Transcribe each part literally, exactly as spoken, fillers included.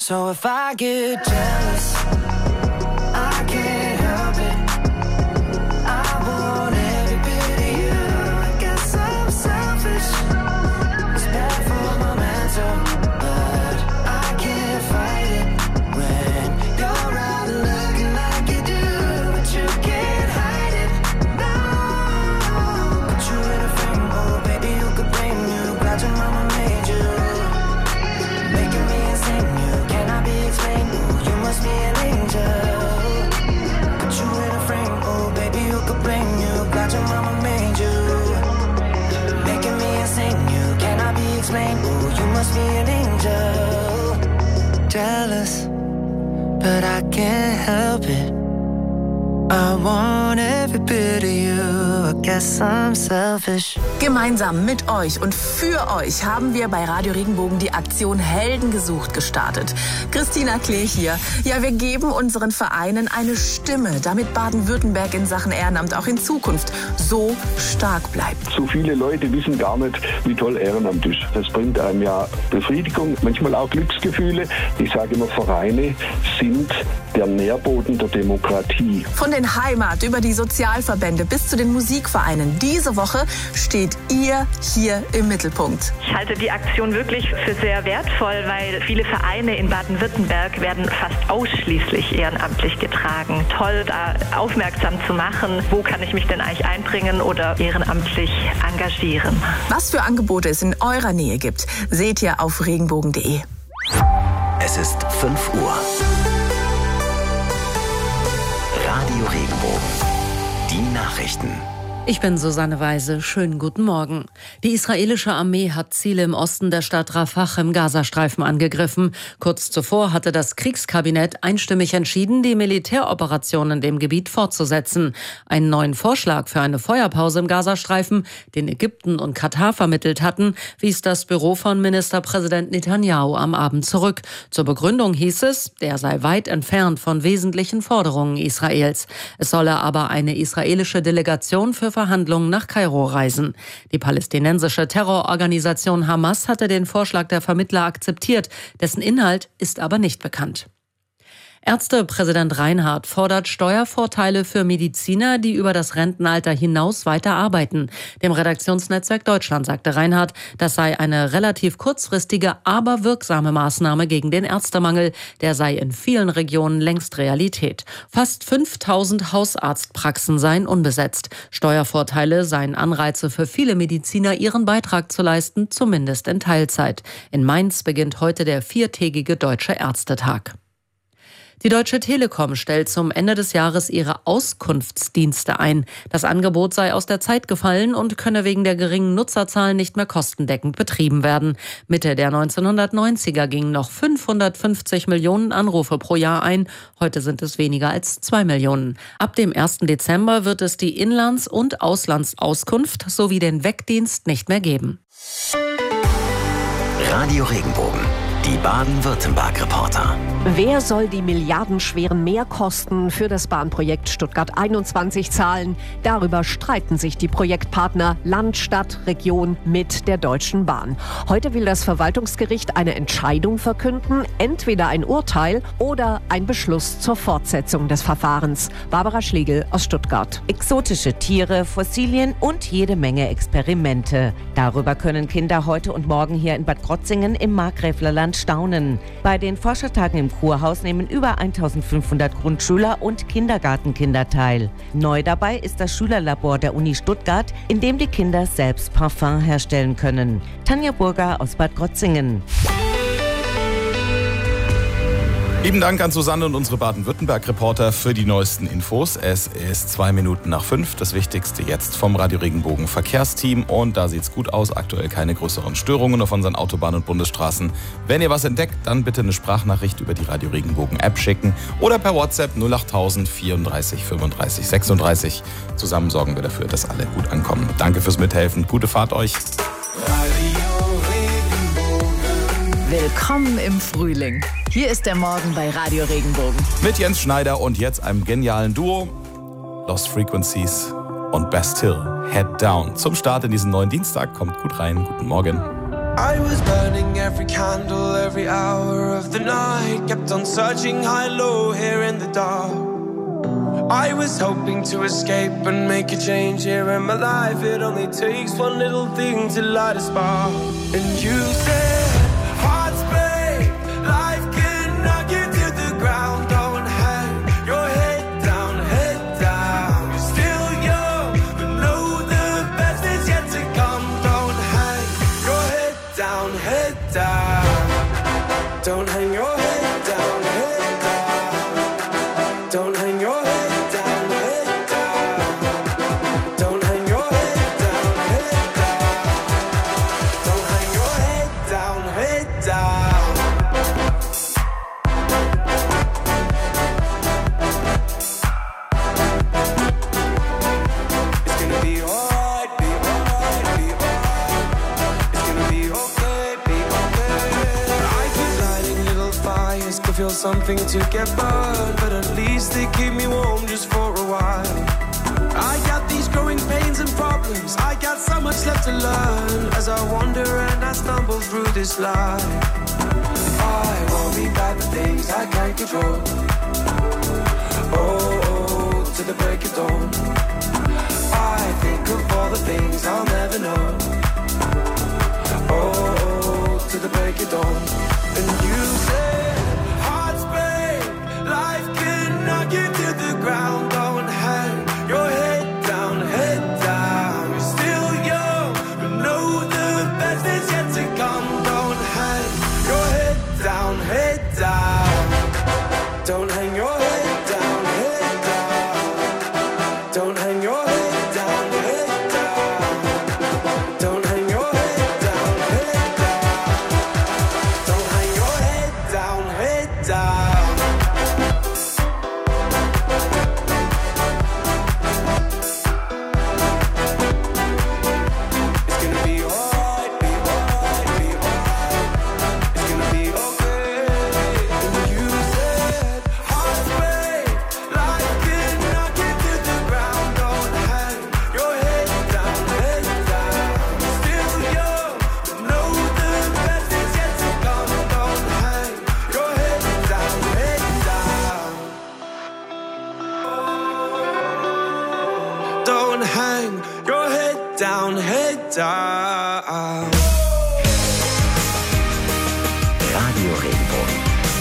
So if I get jealous, I can't help it. I want every bit of you. I guess I'm selfish. It's bad for my mental, but I can't fight it. When you're out looking like you do, but you can't hide it. No, put you in a frame, oh baby, you could blame you. Glad your mama made you, making me insane. You cannot be explained. Ooh, you must be an angel. Put you in a frame, oh baby, you could blame you. Glad your mama made you, making me insane. You cannot be explained. Ooh, you must be an angel. Jealous, but I can't help it. I want every bit of you. I guess I'm selfish. Gemeinsam mit euch und für euch haben wir bei Radio Regenbogen die Aktion Helden gesucht gestartet. Christina Klee hier. Ja, wir geben unseren Vereinen eine Stimme, damit Baden-Württemberg in Sachen Ehrenamt auch in Zukunft so stark bleibt. So viele Leute wissen gar nicht, wie toll Ehrenamt ist. Das bringt einem ja Befriedigung, manchmal auch Glücksgefühle. Ich sage immer, Vereine sind der Nährboden der Demokratie. Von den Heimat über die Sozialverbände bis zu den Musikvereinen. Diese Woche steht ihr hier im Mittelpunkt. Ich halte die Aktion wirklich für sehr wertvoll, weil viele Vereine in Baden-Württemberg werden fast ausschließlich ehrenamtlich getragen. Toll, da aufmerksam zu machen, wo kann ich mich denn eigentlich einbringen oder ehrenamtlich engagieren. Was für Angebote es in eurer Nähe gibt, seht ihr auf regenbogen punkt de. Es ist fünf Uhr. Radio Regenbogen. Die Nachrichten. Ich bin Susanne Weise. Schönen guten Morgen. Die israelische Armee hat Ziele im Osten der Stadt Rafah im Gazastreifen angegriffen. Kurz zuvor hatte das Kriegskabinett einstimmig entschieden, die Militäroperationen in dem Gebiet fortzusetzen. Einen neuen Vorschlag für eine Feuerpause im Gazastreifen, den Ägypten und Katar vermittelt hatten, wies das Büro von Ministerpräsident Netanyahu am Abend zurück. Zur Begründung hieß es, der sei weit entfernt von wesentlichen Forderungen Israels. Es solle aber eine israelische Delegation für Verhandlungen nach Kairo reisen. Die palästinensische Terrororganisation Hamas hatte den Vorschlag der Vermittler akzeptiert, dessen Inhalt ist aber nicht bekannt. Ärztepräsident Reinhardt fordert Steuervorteile für Mediziner, die über das Rentenalter hinaus weiter arbeiten. Dem Redaktionsnetzwerk Deutschland sagte Reinhardt, das sei eine relativ kurzfristige, aber wirksame Maßnahme gegen den Ärztemangel. Der sei in vielen Regionen längst Realität. Fast fünftausend Hausarztpraxen seien unbesetzt. Steuervorteile seien Anreize für viele Mediziner, ihren Beitrag zu leisten, zumindest in Teilzeit. In Mainz beginnt heute der viertägige Deutsche Ärztetag. Die Deutsche Telekom stellt zum Ende des Jahres ihre Auskunftsdienste ein. Das Angebot sei aus der Zeit gefallen und könne wegen der geringen Nutzerzahlen nicht mehr kostendeckend betrieben werden. Mitte der neunzehnhundertneunziger gingen noch fünfhundertfünfzig Millionen Anrufe pro Jahr ein. Heute sind es weniger als zwei Millionen. Ab dem ersten Dezember wird es die Inlands- und Auslandsauskunft sowie den Wegdienst nicht mehr geben. Radio Regenbogen. Die Baden-Württemberg-Reporter. Wer soll die milliardenschweren Mehrkosten für das Bahnprojekt Stuttgart einundzwanzig zahlen? Darüber streiten sich die Projektpartner Land, Stadt, Region mit der Deutschen Bahn. Heute will das Verwaltungsgericht eine Entscheidung verkünden, entweder ein Urteil oder ein Beschluss zur Fortsetzung des Verfahrens. Barbara Schlegel aus Stuttgart. Exotische Tiere, Fossilien und jede Menge Experimente. Darüber können Kinder heute und morgen hier in Bad Krotzingen im Markgräflerland staunen. Bei den Forschertagen im Kurhaus nehmen über eintausendfünfhundert Grundschüler und Kindergartenkinder teil. Neu dabei ist das Schülerlabor der Uni Stuttgart, in dem die Kinder selbst Parfum herstellen können. Tanja Burger aus Bad Krotzingen. Lieben Dank an Susanne und unsere Baden-Württemberg-Reporter für die neuesten Infos. Es ist zwei Minuten nach fünf. Das Wichtigste jetzt vom Radio Regenbogen Verkehrsteam. Und da sieht's gut aus. Aktuell keine größeren Störungen auf unseren Autobahnen und Bundesstraßen. Wenn ihr was entdeckt, dann bitte eine Sprachnachricht über die Radio Regenbogen App schicken oder per WhatsApp null acht null null vierunddreißig fünfunddreißig sechsunddreißig. Zusammen sorgen wir dafür, dass alle gut ankommen. Danke fürs Mithelfen. Gute Fahrt euch. Willkommen im Frühling. Hier ist der Morgen bei Radio Regenbogen. Mit Jens Schneider und jetzt einem genialen Duo. Lost Frequencies und Best Hill, Head Down. Zum Start in diesen neuen Dienstag. Kommt gut rein. Guten Morgen. I was burning every candle, every hour of the night. Kept on searching high, low, here in the dark. I was hoping to escape and make a change here in my life. It only takes one little thing to light a spark. And you said, hearts break, life can knock you to the ground. Don't hang your head down, head down. You're still young, but know the best is yet to come. Don't hang your head down, head down. Don't hang your head down, head down. Don't hang your head. Something to get burned, but at least they keep me warm just for a while. I got these growing pains and problems, I got so much left to learn. As I wander and I stumble through this life, I worry about the things I can't control. Oh, oh, to the break of dawn, I think of all the things I'll never know. Oh, oh, to the break of dawn. And you say life can knock you to the ground. Don't hang your head down, head down. You're still young, but know the best is yet to come. Don't hang your head down, head down. Don't hang your head down, head down. Don't hang your head down, head down. Don't hang your head down, head down. Don't hang your head down, head down. Down, head down. Radio Regenbogen.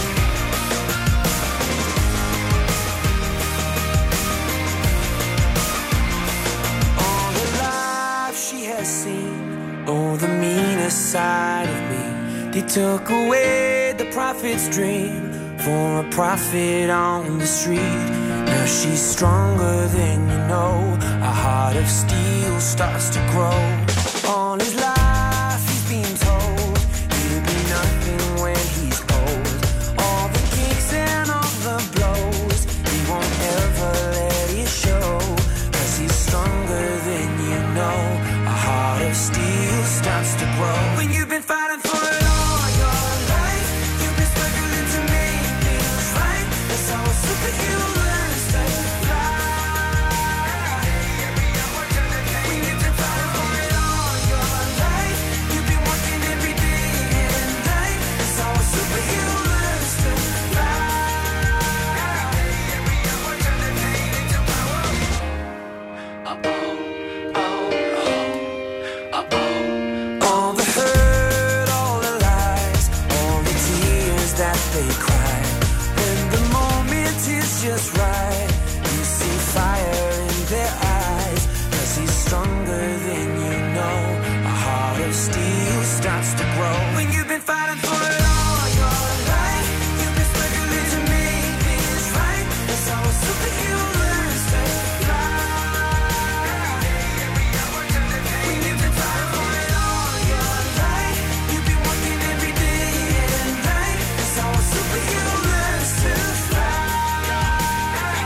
All her life she has seen, oh, the meanest side of me. They took away the prophet's dream for a prophet on the street. Now she's stronger than you know. A heart of steel starts to grow. All his life he's been told he'll be nothing when he's old. All the kicks and all the blows, he won't ever let it show. Cause he's stronger than you know. A heart of steel starts to grow. When you've been fighting for it all your life, you've been struggling to make things right. That's how a superhero learns to fly. Just right, you see fire in their eyes. Cause he's stronger than you know. A heart of steel starts to grow. When you've been fighting for it all your life, you've been struggling to make things right. That's how a superhero learns to fly. When you've been fighting for it all your life, you've been working every day and night. That's how a superhero learns to fly.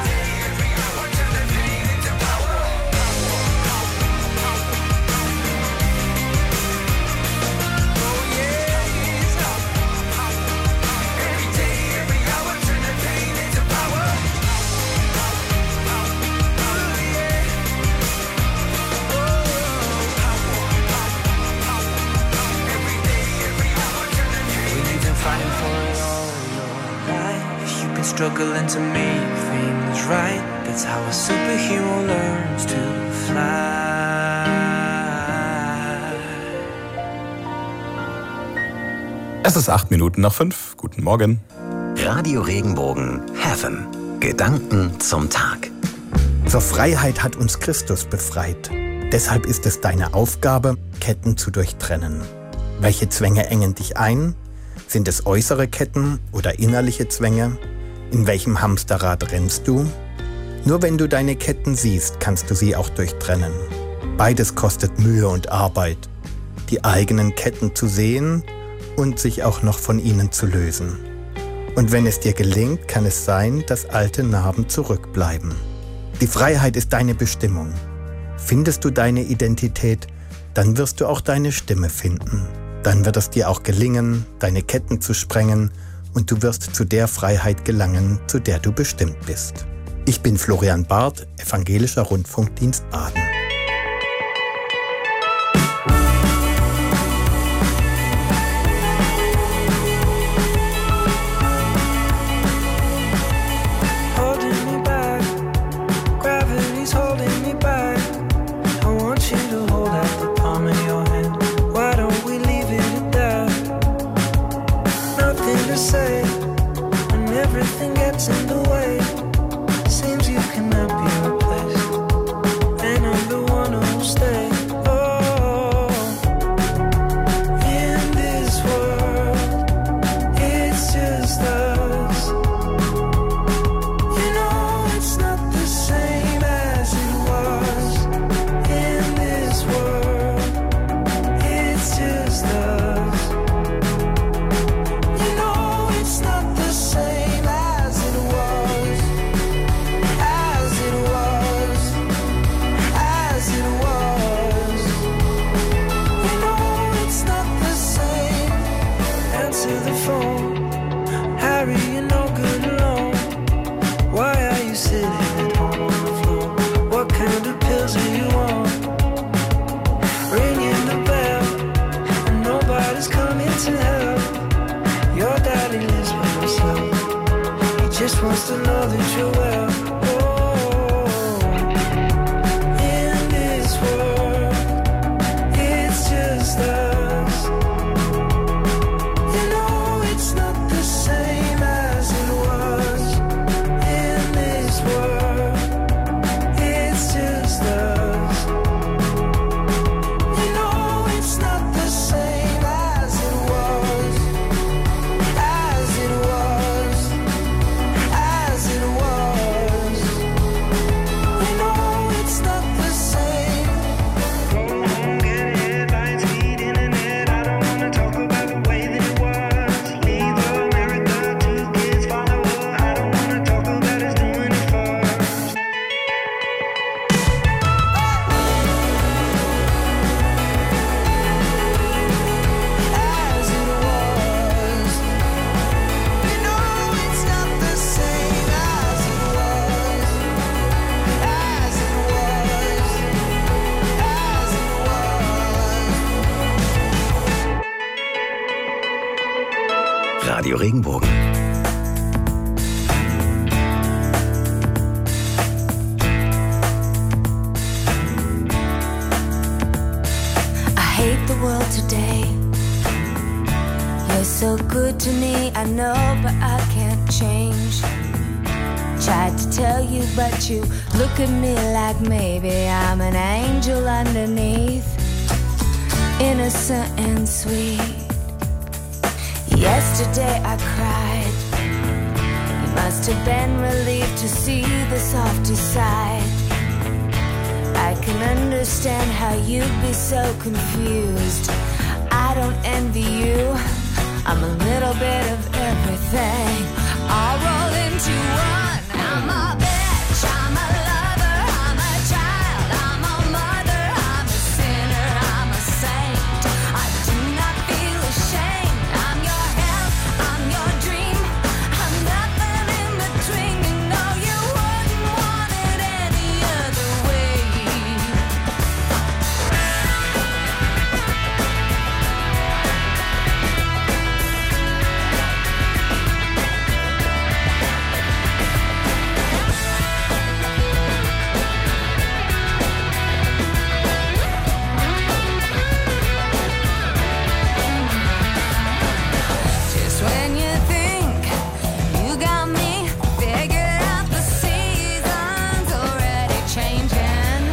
fighting for it all your life. You've been struggling to make things right. That's how a superhero learns to fly. Es ist acht Minuten nach fünf. Guten Morgen. Radio Regenbogen Heaven. Gedanken zum Tag. Zur Freiheit hat uns Christus befreit. Deshalb ist es deine Aufgabe, Ketten zu durchtrennen. Welche Zwänge engen dich ein? Sind es äußere Ketten oder innerliche Zwänge? In welchem Hamsterrad rennst du? Nur wenn du deine Ketten siehst, kannst du sie auch durchtrennen. Beides kostet Mühe und Arbeit. Die eigenen Ketten zu sehen und sich auch noch von ihnen zu lösen. Und wenn es dir gelingt, kann es sein, dass alte Narben zurückbleiben. Die Freiheit ist deine Bestimmung. Findest du deine Identität, dann wirst du auch deine Stimme finden. Dann wird es dir auch gelingen, deine Ketten zu sprengen und du wirst zu der Freiheit gelangen, zu der du bestimmt bist. Ich bin Florian Barth, Evangelischer Rundfunkdienst Baden. Radio Regenbogen. I hate the world today. You're so good to me, I know, but I can't change. Tried to tell you, but you look at me like maybe I'm an angel underneath, innocent and sweet. Yesterday I cried. You must have been relieved to see the softer side. I can understand how you'd be so confused. I don't envy you.